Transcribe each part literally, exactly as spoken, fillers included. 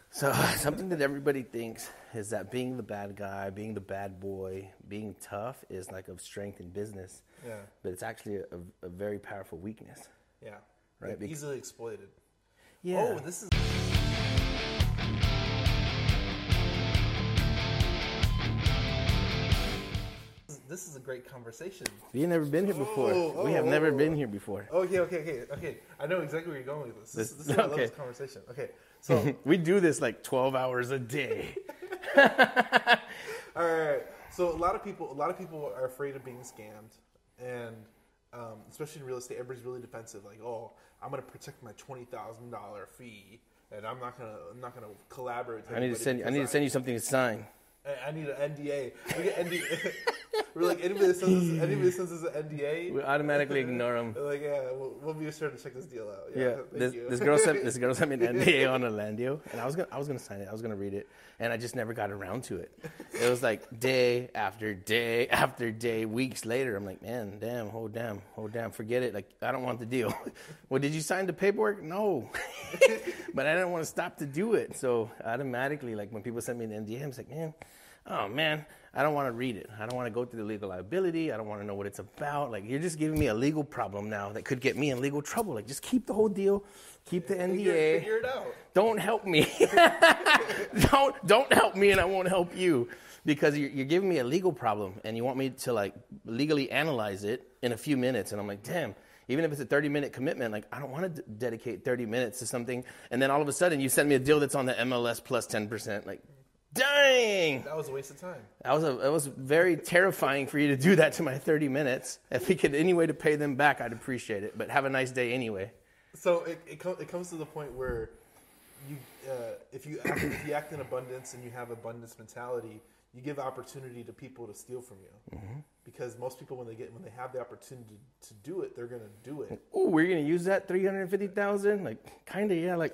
So something that everybody thinks is that being the bad guy, being the bad boy, being tough is like of strength in business. Yeah. But it's actually a, a very powerful weakness. Yeah. Right. Like easily exploited. Yeah. Oh, this is. This is a great conversation. We've never been here before. Oh, oh, we have never oh. been here before. Okay, okay, okay, okay. I know exactly where you're going with this. This, This- this is why I love okay. this conversation. Okay, so We do this like twelve hours a day. all right. So a lot of people, a lot of people are afraid of being scammed, and um, especially in real estate, everybody's really defensive. Like, oh, I'm going to protect my twenty thousand dollar fee, and I'm not gonna, I'm not gonna collaborate. With I need to anybody send you, I because need to send you something to sign. I, I need an N D A. We get N D A. We're like anybody that sends us, anybody that sends us an N D A. We automatically ignore them. We're like, yeah, we'll, we'll be sure to check this deal out. Yeah, thank this, you. this girl sent this girl sent me an N D A on a land deal, and I was gonna I was gonna sign it. I was gonna read it, and I just never got around to it. It was like day after day after day, weeks later. I'm like, man, damn, oh damn, oh damn, forget it. Like, I don't want the deal. Well, did you sign the paperwork? No, but I didn't want to stop to do it. So automatically, like when people send me an N D A, I'm like, man, oh man, I don't want to read it. I don't want to go through the legal liability. I don't want to know what it's about. Like, you're just giving me a legal problem now that could get me in legal trouble. Like, just keep the whole deal. Keep the N D A. Figure, figure it out. Don't help me. don't don't help me, and I won't help you, because you're, you're giving me a legal problem, and you want me to like legally analyze it in a few minutes. And I'm like, damn. Even if it's a thirty minute commitment, like, I don't want to d- dedicate thirty minutes to something, and then all of a sudden you send me a deal that's on the M L S plus ten percent. Like, dang. That was a waste of time. That was a, it was very terrifying for you to do that to my thirty minutes. If we could any way to pay them back, I'd appreciate it. But have a nice day anyway. So it it, com- it comes to the point where you uh, if you act, if you act in abundance and you have abundance mentality, you give opportunity to people to steal from you. Mm-hmm. Because most people, when they get when they have the opportunity to do it, they're gonna do it. Oh, we're gonna use that three hundred fifty thousand? Like, kinda, yeah. Like,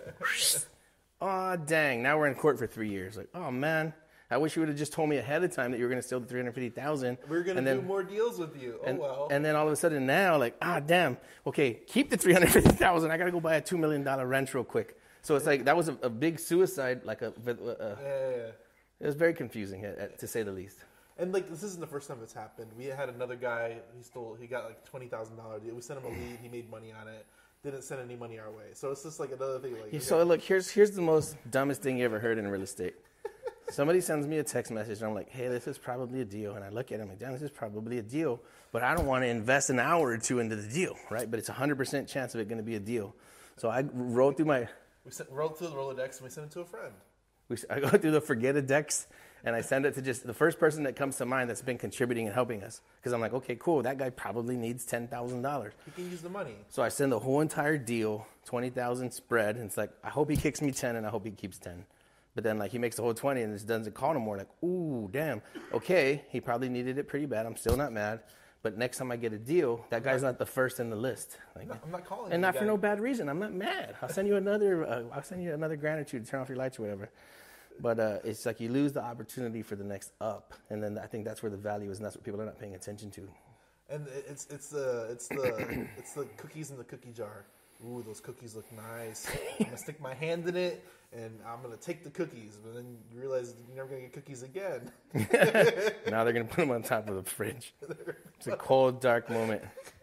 oh dang! Now we're in court for three years. Like, oh man, I wish you would have just told me ahead of time that you were gonna steal the three hundred fifty thousand. We're gonna and do then, more deals with you. Oh and, well. And then all of a sudden now, like, ah damn. Okay, keep the three hundred fifty thousand. I gotta go buy a two million dollar wrench real quick. So it's like that was a, a big suicide. Like a, a, a yeah, yeah, yeah. It was very confusing, at, at, to say the least. And like this isn't the first time it's happened. We had another guy. He stole. He got like twenty thousand dollars. We sent him a lead. He made money on it. Didn't send any money our way. So it's just like another thing. Like Yeah, so look, here's here's the most dumbest thing you ever heard in real estate. Somebody sends me a text message, and I'm like, hey, this is probably a deal. And I look at it, I'm like, damn, this is probably a deal. But I don't want to invest an hour or two into the deal, right? But it's a one hundred percent chance of it going to be a deal. So I rolled through my... We sent, rolled through the Rolodex, and we sent it to a friend. We, I go through the forget a decks, and I send it to just the first person that comes to mind that's been contributing and helping us. Because I'm like, okay, cool, that guy probably needs ten thousand dollars. He can use the money. So I send the whole entire deal, twenty thousand dollars spread, and it's like, I hope he kicks me ten, and I hope he keeps ten. But then, like, he makes the whole twenty, and just doesn't call no more. Like, ooh, damn. Okay, he probably needed it pretty bad. I'm still not mad. But next time I get a deal, that guy's not the first in the list. Like, I'm not, I'm not calling. and you not for guys. no bad reason. I'm not mad. I'll send you another. Uh, I'll send you another grand or two to turn off your lights or whatever. But uh, it's like you lose the opportunity for the next up, and then I think that's where the value is, and that's what people are not paying attention to. And it's it's the it's the it's the cookies in the cookie jar. Ooh, those cookies look nice. I'm gonna stick my hand in it, and I'm gonna take the cookies. But then you realize you're never gonna get cookies again. Now they're gonna put them on top of the fridge. It's a cold, dark moment.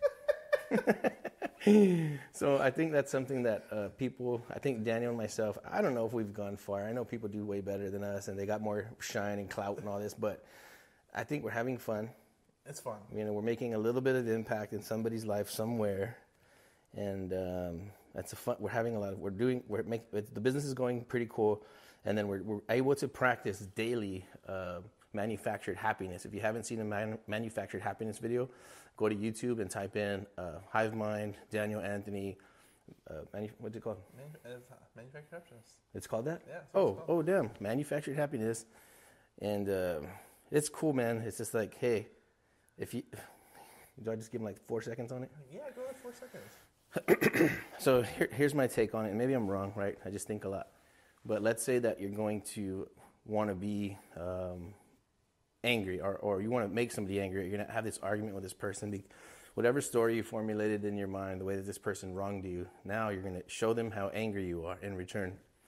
So I think that's something that uh, people, I think Daniel and myself, I don't know if we've gone far. I know people do way better than us, and they got more shine and clout and all this, but I think we're having fun. It's fun. You know, we're making a little bit of impact in somebody's life somewhere, and um, that's a fun. We're having a lot of. We're doing. We're making the business is going pretty cool, and then we're we're able to practice daily uh, manufactured happiness. If you haven't seen a man, manufactured happiness video, go to YouTube and type in uh, Hive Mind, Daniel Anthony. Uh, manu- what's it called? Man, uh, manufactured happiness. It's called that. Yeah. Oh, it's called. oh, damn! Manufactured happiness, and uh, it's cool, man. It's just like, hey, if you do, I just give him like four seconds on it. Yeah, go ahead. Four seconds. So here, here's my take on it. And maybe I'm wrong, right? I just think a lot. But let's say that you're going to want to be um, angry, or, or you want to make somebody angry. You're going to have this argument with this person. Be, whatever story you formulated in your mind, the way that this person wronged you, now you're going to show them how angry you are in return.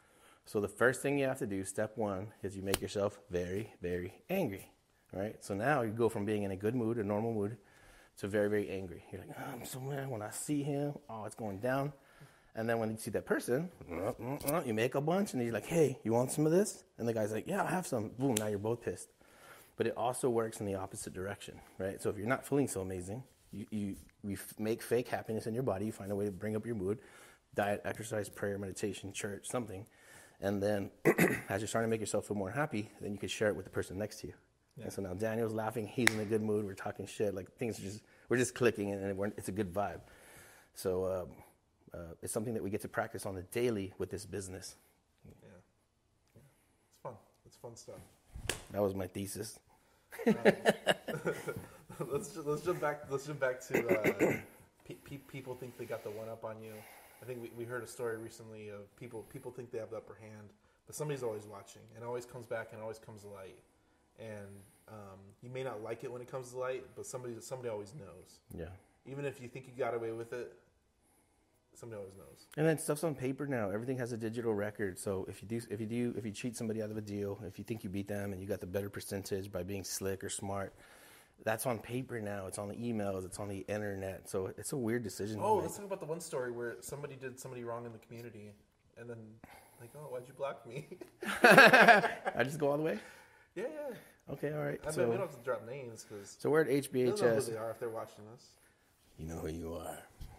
So the first thing you have to do, step one, is you make yourself very, very angry, right? So now you go from being in a good mood, a normal mood, to very, very angry. You're like, oh, I'm so mad when I see him. Oh, it's going down. And then when you see that person, you make a bunch, and you're like, hey, you want some of this? And the guy's like, yeah, I have some. Boom, now you're both pissed. But it also works in the opposite direction, right? So if you're not feeling so amazing, you, you, you make fake happiness in your body. You find a way to bring up your mood, diet, exercise, prayer, meditation, church, something. And then as you're starting to make yourself feel more happy, then you can share it with the person next to you. Yeah. And so now Daniel's laughing. He's in a good mood. We're talking shit. Like things are just, we're just clicking, and we're, it's a good vibe. So um, uh, it's something that we get to practice on the daily with this business. Yeah. yeah. It's fun. It's fun stuff. That was my thesis. Um, let's just, let's jump back. Let's jump back to uh, pe- pe- people think they got the one up on you. I think we, we heard a story recently of people people think they have the upper hand, but somebody's always watching, and it always comes back and always comes to light. And um, you may not like it when it comes to light, but somebody somebody always knows. Yeah. Even if you think you got away with it, somebody always knows. And then stuff's on paper now. Everything has a digital record. So if you do, if you do, if you cheat somebody out of a deal, if you think you beat them and you got the better percentage by being slick or smart, that's on paper now. It's on the emails. It's on the internet. So it's a weird decision. Oh, let's talk about the one story where somebody did somebody wrong in the community, and then like, oh, why'd you block me? I just go all the way. Yeah, yeah. Okay, all right. I so, mean, we don't have to drop names because. So we're at H B H S. They don't know who they are if they're watching us. You know who you are.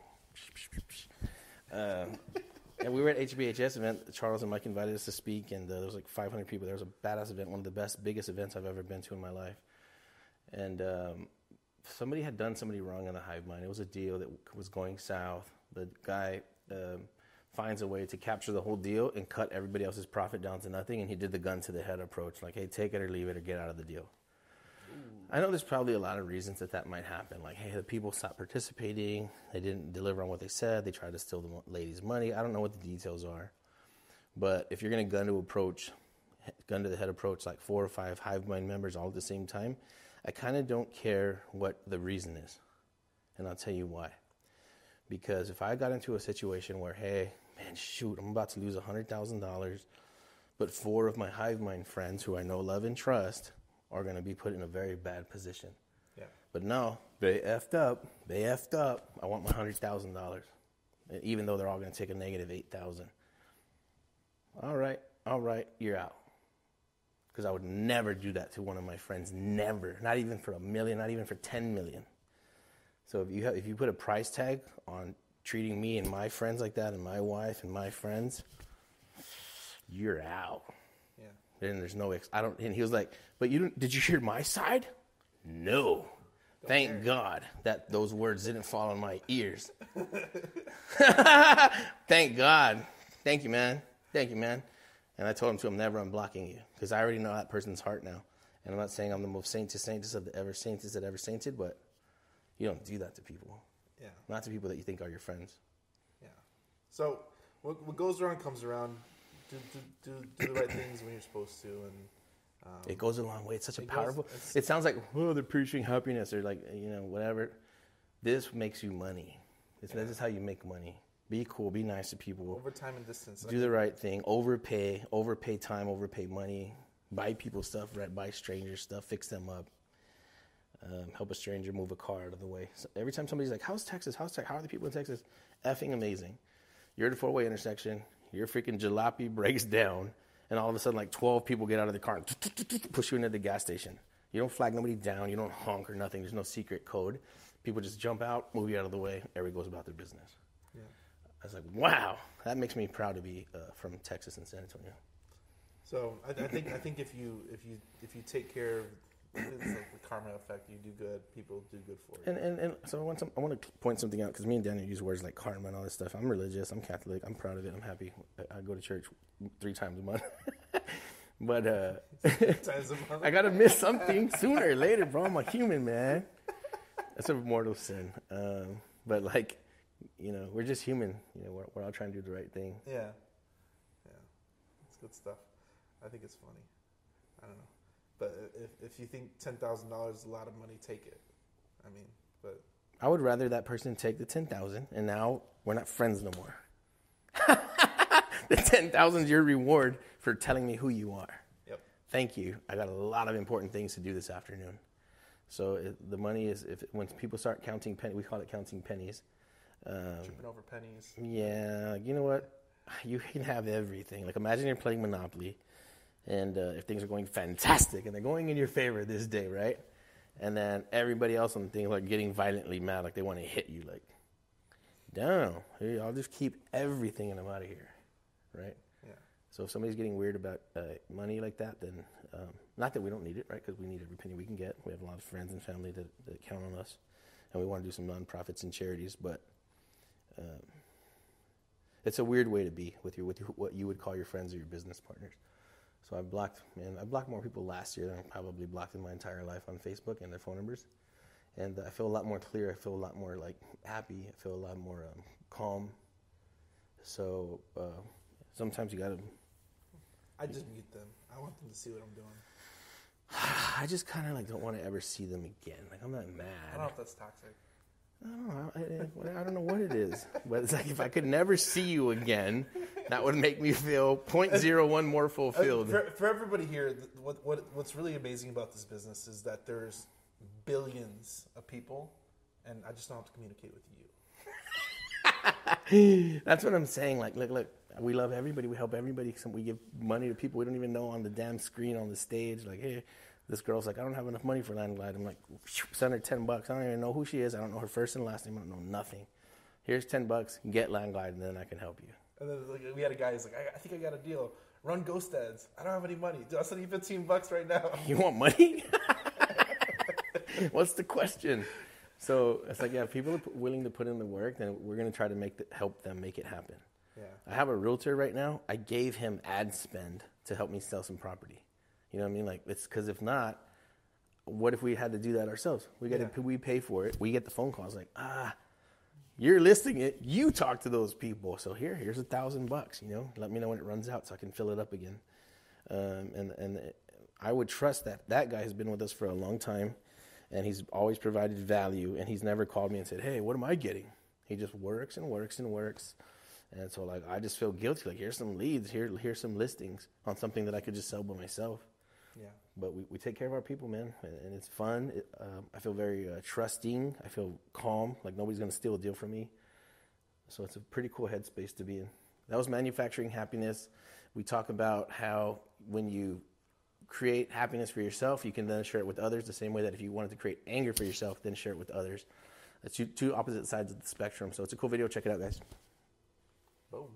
um, and we were at H B H S event. Charles and Mike invited us to speak, and uh, there was like five hundred people. There was a badass event, one of the best, biggest events I've ever been to in my life. And um, somebody had done somebody wrong in the hive mind. It was a deal that was going south. The guy um, finds a way to capture the whole deal and cut everybody else's profit down to nothing, and he did the gun to the head approach, like, hey, take it or leave it or get out of the deal. Ooh. I know there's probably a lot of reasons that that might happen. Like, hey, the people stopped participating. They didn't deliver on what they said. They tried to steal the lady's money. I don't know what the details are. But if you're going to gun to approach, gun to the head approach like four or five hive mind members all at the same time, I kind of don't care what the reason is. And I'll tell you why. Because if I got into a situation where, hey, man, shoot, I'm about to lose one hundred thousand dollars, but four of my hive mind friends who I know, love, and trust are going to be put in a very bad position. Yeah. But no, they effed up. They effed up. I want my one hundred thousand dollars, even though they're all going to take a negative eight thousand dollars. All right, all right, you're out. Because I would never do that to one of my friends, never. Not even for a million, not even for ten million. So if you have, if you put a price tag on treating me and my friends like that, and my wife and my friends, you're out. Yeah. Then there's no ex. I don't. And he was like, "But you didn't, did you hear my side?" No. Don't Thank care. God that those words didn't fall on my ears. Thank God. Thank you, man. Thank you, man. And I told him, too, I'm never unblocking you because I already know that person's heart now. And I'm not saying I'm the most saintest saintest of the ever saintest that ever sainted, but you don't do that to people. Yeah. Not to people that you think are your friends. Yeah. So what, what goes around comes around. Do, do, do, do the right things when you're supposed to. And um, it goes a long way. It's such a it powerful. Goes, it sounds like, oh, they're preaching happiness or like, you know, whatever. This makes you money. This, yeah. This is how you make money. Be cool. Be nice to people. Over time and distance. Do the right thing. Overpay. Overpay time. Overpay money. Buy people stuff. Right? Buy strangers stuff. Fix them up. Um, help a stranger move a car out of the way. So every time somebody's like, how's Texas? How's Texas? How are the people in Texas? Effing amazing. You're at a four-way intersection. Your freaking jalopy breaks down. And all of a sudden, like twelve people get out of the car and push you into the gas station. You don't flag nobody down. You don't honk or nothing. There's no secret code. People just jump out, move you out of the way. Everybody goes about their business. Yeah. I was like, wow, that makes me proud to be uh, from Texas and San Antonio. So I, I think I think if you if you if you take care of it's like the karma effect, you do good, people do good for you. And and, and so I want some, I want to point something out because me and Daniel use words like karma and all this stuff. I'm religious. I'm Catholic. I'm proud of it. I'm happy. I, I go to church three times a month. But uh, times a month. I gotta miss something sooner or later, bro. I'm a human, man. That's a mortal sin. Um, but like. You know, we're just human. You know, we're, we're all trying to do the right thing. Yeah. Yeah. It's good stuff. I think it's funny. I don't know. But if if you think ten thousand dollars is a lot of money, take it. I mean, but... I would rather that person take the ten thousand dollars, and now we're not friends no more. The ten thousand is your reward for telling me who you are. Yep. Thank you. I got a lot of important things to do this afternoon. So it, the money is, if when people start counting pennies, we call it counting pennies. Um, Tripping over pennies. Yeah, you know what? You can have everything. Like, imagine you're playing Monopoly, and uh, if things are going fantastic, and they're going in your favor this day, right? And then everybody else on the thing are like getting violently mad, like they want to hit you, like, damn, hey, I'll just keep everything and I'm out of here, right? Yeah. So if somebody's getting weird about uh, money like that, then um, not that we don't need it, right? Because we need every penny we can get. We have a lot of friends and family that, that count on us, and we want to do some nonprofits and charities. But um, it's a weird way to be with your with your, what you would call your friends or your business partners. So I blocked, man, I blocked more people last year than I probably blocked in my entire life on Facebook and their phone numbers. And I feel a lot more clear. I feel a lot more like happy. I feel a lot more um, calm. So uh, sometimes you gotta. I just mute them. I want them to see what I'm doing. I just kind of like don't want to ever see them again. Like, I'm not mad. I don't know if that's toxic. I don't know. I, I, I don't know what it is, but it's like if I could never see you again, that would make me feel zero point zero one more fulfilled. Uh, for, for everybody here, th- what, what what's really amazing about this business is that there's billions of people, and I just don't have to communicate with you. That's what I'm saying. Like, look, look, we love everybody. We help everybody. We give money to people we don't even know on the damn screen on the stage. Like, hey, this girl's like, I don't have enough money for Landglide. I'm like, send her ten bucks. I don't even know who she is. I don't know her first and last name. I don't know nothing. Here's ten bucks. Get Landglide, and then I can help you. And then like, we had a guy who's like, I, I think I got a deal. Run Ghost Ads. I don't have any money. Dude, I'll send you fifteen bucks right now. You want money? What's the question? So it's like, yeah, if people are willing to put in the work, then we're going to try to make the, help them make it happen. Yeah. I have a realtor right now. I gave him ad spend to help me sell some property. You know what I mean? Like, it's because if not, what if we had to do that ourselves? We got Yeah. to, we pay for it. We get the phone calls like, ah, you're listing it. You talk to those people. So here, here's a thousand bucks. You know, let me know when it runs out so I can fill it up again. Um, and and it, I would trust that that guy has been with us for a long time, and he's always provided value. And he's never called me and said, hey, what am I getting? He just works and works and works. And so, like, I just feel guilty. Like, here's some leads. Here, here's some listings on something that I could just sell by myself. Yeah. But we, we take care of our people, man, and, and it's fun. It, uh, I feel very uh, trusting. I feel calm, like nobody's going to steal a deal from me. So it's a pretty cool headspace to be in. That was Manufacturing Happiness. We talk about how when you create happiness for yourself, you can then share it with others the same way that if you wanted to create anger for yourself, then share it with others. It's two, two opposite sides of the spectrum. So it's a cool video. Check it out, guys. Boom.